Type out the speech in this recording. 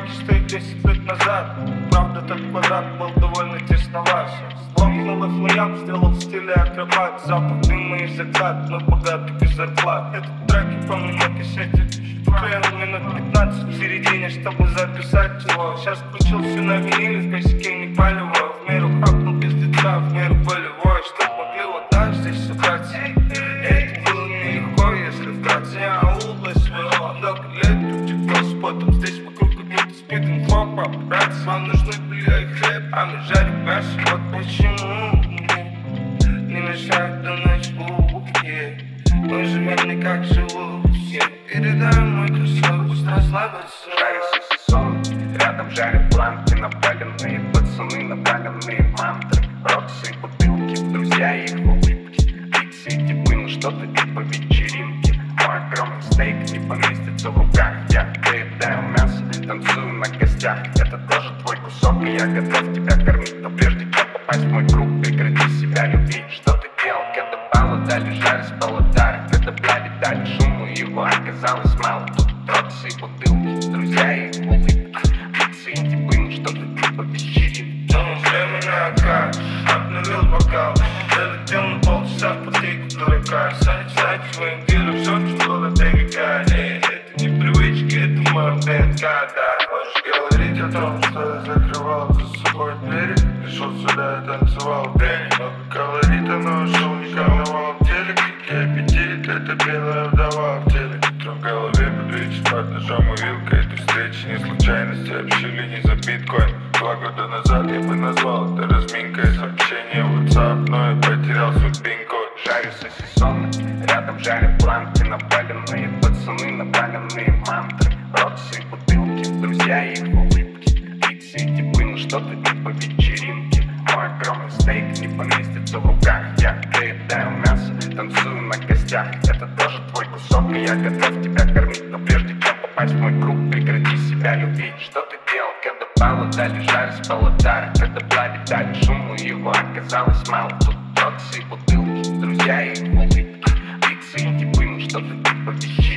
бумаги, что и 10 лет назад. Правда, тот квадрат был довольно тесноват. Сломанных лоям сделал в стиле акробат. Запах дыма и закат, но богатый без зарплат. Этот трек я помню на кассете. Вклеил минут 15 в середине, чтобы записать его. Сейчас включил все на виниле, в косяке не палево. В меру хапнул без лица, в меру болевой. Чтоб могли вот так здесь собраться. Это было нелегко, если вкратце. Я улыбаюсь своего много лет. Утекло спотом, здесь вокруг как будто спит инфо. Братцы, вам нужны бля и хлеб, а мы жарим мясо. Вот почему не мешает до ночи. Мы живем не как живут все. Передаем мой кусок, пусть расслабиться. Жарится сон, рядом жарят планки. Напаленные пацаны, напаленные мантры. Роксы и бутылки, друзья и их улыбки. Пикси и типы, ну что-то типа вечеринки. Мой огромный стейк не поместится в руках. Я доедаю мясо, танцую на костях. Это тоже твой кусок, и я готов тебя кормить. Но прежде чем попасть в мой круг, прекрати себя любить. Что ты делал, когда пало, дали жарь с полотары. Когда бляди дали шуму, его оказалось мало. Тут роксы и бутылки, друзья и их улыбки. Пикси и типы, ну что-то типа вечеринки. Время на окат, обновил бокал. Залетел на полчаса в потейку дурака. Стать своим дилом, все, что добегает. Это не привычки, это мой ДНК, да. Можешь говорить о том, что я закрывал за собой двери. Пришел сюда и танцевал пение. Много колорита, но ушел не карнавал. Телек, какие аппетит, это белая вдова в теле. Утром в голове буду идти под ножом и вилкой. Этой встречи не случайности, общили не за биткоин. 2 года назад я бы назвал это разминкой. Сообщение в WhatsApp, но я потерял свой пин-код. Жарю сосисоны, рядом жарят планки. Напаленные пацаны, напаленные мантры. Роксы и бутылки, друзья и их улыбки. Пикси и типы, ну что-то типа вечеринки. Мой огромный стейк не поместится в руках. Я доедаю мясо, танцую на костях. Это тоже твой кусок, и я готов тебя кормить. Но прежде чем попасть в мой круг, прекрати себя любить. Что ты делал, когда пало, дали жарь с полотары. Когда блади дали шуму, его оказалось мало. Тут роксы и бутылки, друзья и их улыбки. Пикси и типы, ну что ты типа вечеринки.